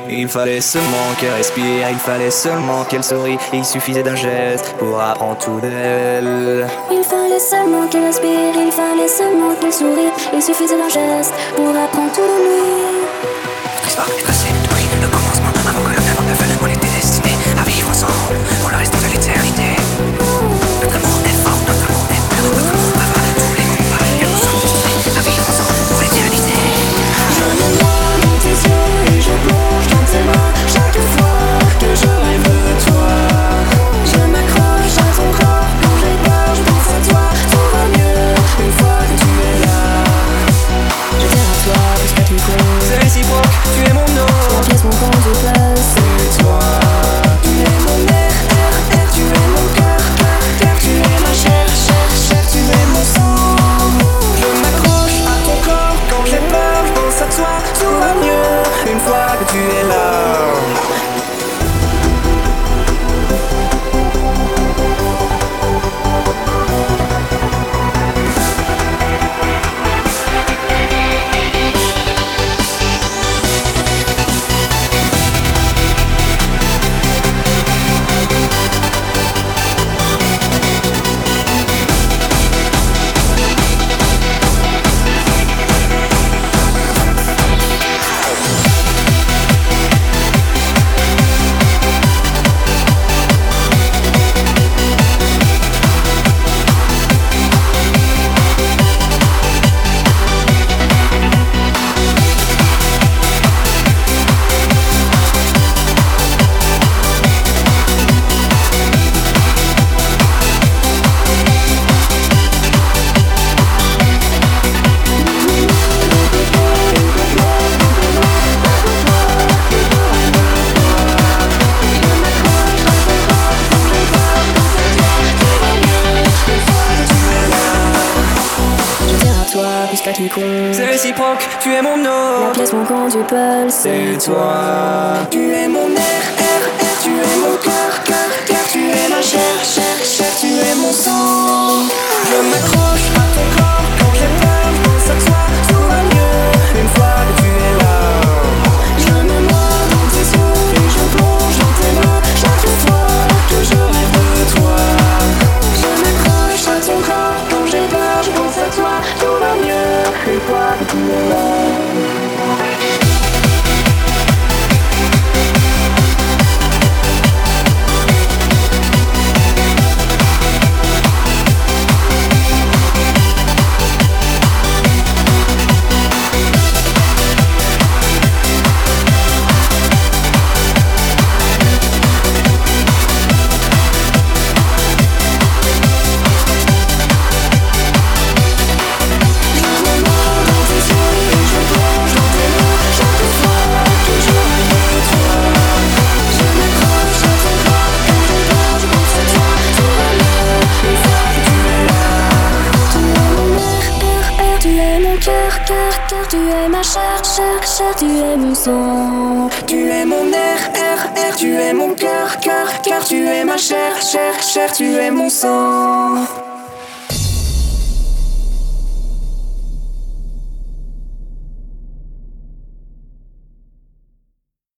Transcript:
Il fallait seulement qu'elle respire, il fallait seulement qu'elle sourie. Il suffisait d'un geste pour apprendre tout d'elle. Il fallait seulement qu'elle respire, il fallait seulement qu'elle sourie. Il suffisait d'un geste pour apprendre tout de lui. Notre histoire est tracée depuis le commencement. Avant que l'un ne veuille, on était destinés à vivre ensemble pour le reste de l'éternité. Notre amour est fort, notre amour est pur, notre amour avale tous les combats. Et nous sommes destinés à vivre ensemble pour l'éternité. Je me noie dans tes yeux et je plonge dans tes bras. Chaque fois que je rêve de toi, je m'accroche à ton corps. Quand j'ai peur, je pense à toi. Tout va mieux une fois que tu es là. Je tiens à toi jusqu'à tu comptes. C'est réciproque, tu es mon nom. Mon pièce, mon compte, je place. C'est toi. Tu es mon air, air, air. Tu es mon cœur, cœur, cœur. Tu es ma chair, chair, chair. Tu es mon sang. Je m'accroche à ton corps. Quand j'ai peur, je pense à toi. Tout va mieux une fois que tu es là. Jusqu'à tu comptes. C'est réciproque, tu es mon nom. Mon pièce, mon compte, du pulse. C'est toi. Tu es mon air, air, air. Tu es mon cœur, cœur, cœur. Tu es ma chair, chair, chair. Tu es mon sang. Je m'accroche à ton corps. Quand j'ai peur, je pense à toi. Tout va mieux une fois que tu es là. Je me noie dans tes yeux et je plonge dans tes bras. Chaque fois que je rêve de toi, je m'accroche à ton corps. Quand j'ai peur, je pense à toi. Tout va mieux une fois que tu es là. Tu es ma chair, chair, chair, tu es mon sang. Tu es mon air, air, air. Tu es mon cœur, cœur, cœur. Tu es ma chair, chair, chair. Tu es mon sang.